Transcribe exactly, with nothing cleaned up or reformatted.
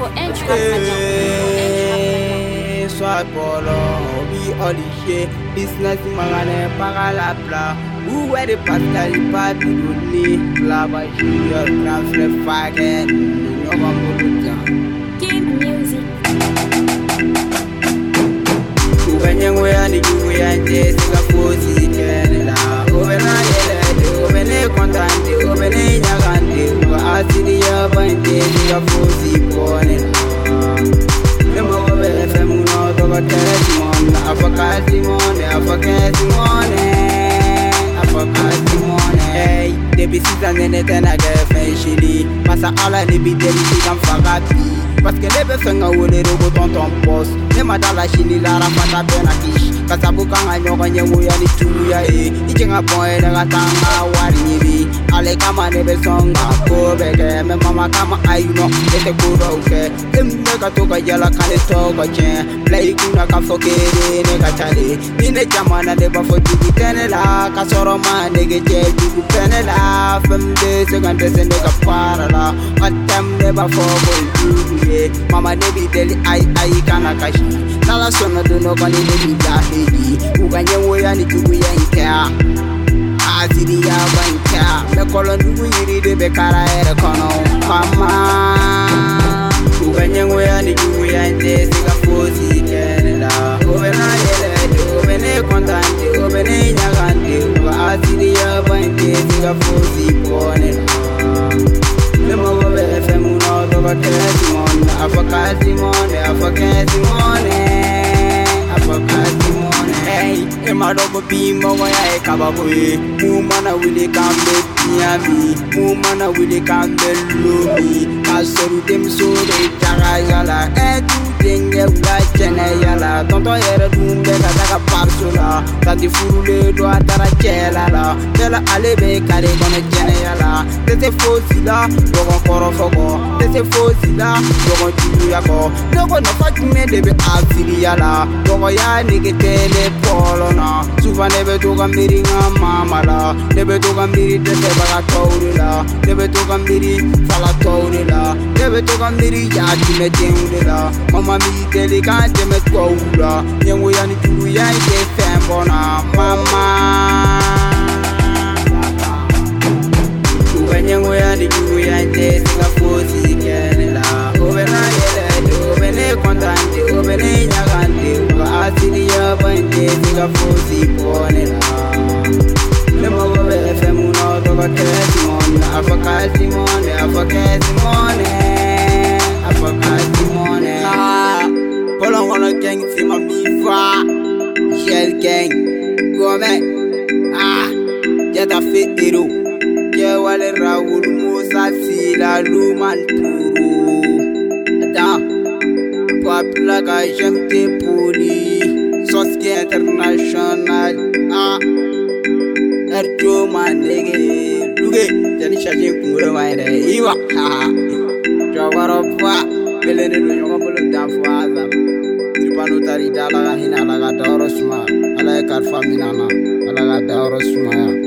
for entry Eh, soit polo, we all the shit. Business magane pagalapla. Who were the pascal party with me? Lava junior, grand frère faggot. No one will Game music. When we are the we are just a forty Canada. Over na yele, over ne contant, over ne yagante. We are the urban days a forty born. The mobile F M not over testimony. I forgot the money, I forget the money. I forgot the money. Hey, the business and then I get fancy. Massa all I need be there, you can forget me. Parce que les besoins ou les robots dans ton poste. Les madala chini la rapata penakish. Kasabuka nganyonga nyemuya ni tuya e. Ichenga boy na gatanga wari nyibi. Ale kama ne besonga ko bege. Me mama kama ayuno ete kuro uke. Emne katoka yala kane toka chen. Play kuna kafokere ne gachale. Nine jamana de bafo jugu tenela. Kasoro ma nege che jugu penela. Femde segante se nega parala. Matem ne bafo bol jugu. Mama debi deli ai ai kana kashi nala sono dono kali debi jahili uganye woya ni tugu yanka aziri ya banka me kolon dugu yiri de be kara ere kono mama uganye woya ni tugu yante siga fosi kenela obena yele obene kontante obene nyagante aziri ya banka siga fosi ponela le mogo be F M no to ba testimony I forgot the money I forget the money I forgot the money hey e ma do bi mo wa e ka ba boy mu mana wili kan be tiami mu mana wili kan be lomi asoru dem so de tara yala e tu denge ula chene yala tonto yere dum be ka daga parsula ta di furule do atara chela la tela ale be kare kono chene yala tete fosila dogon koro fogo tete fosila dogon tulu yako dogon no fatine de be afiri yala dogon ya nigitele polo na suva nebe dogon miri nga mama la nebe dogon miri tete baga tawri la nebe dogon miri fala tawri la nebe dogon miri ya time tengu la mama mi deli kan teme tawra nyengo ya ni tulu ya ike fembona mama Nyengo ya ni jugu ya nte singa fosi kenela Obena yele obene kontante obene nyagante Uga asili ya bante singa fosi ponela Lema gobe F M no toka testimony I forgot the money, I forget the money I forgot the money Ah, polong kono gang sima mifa Shell gang, gome Ah, jeta fit iro Wale Raoul Musa Sila Lumanturu Ada Papla ka jemte poli Soski International Ah Erjo manege Luge Jani shaje kumure waire Iwa Ha Jawara pa Belene do nyonga bolo danfo azam Tripano tari dala hina laga dauro suma Ala karfa minana Ala dauro suma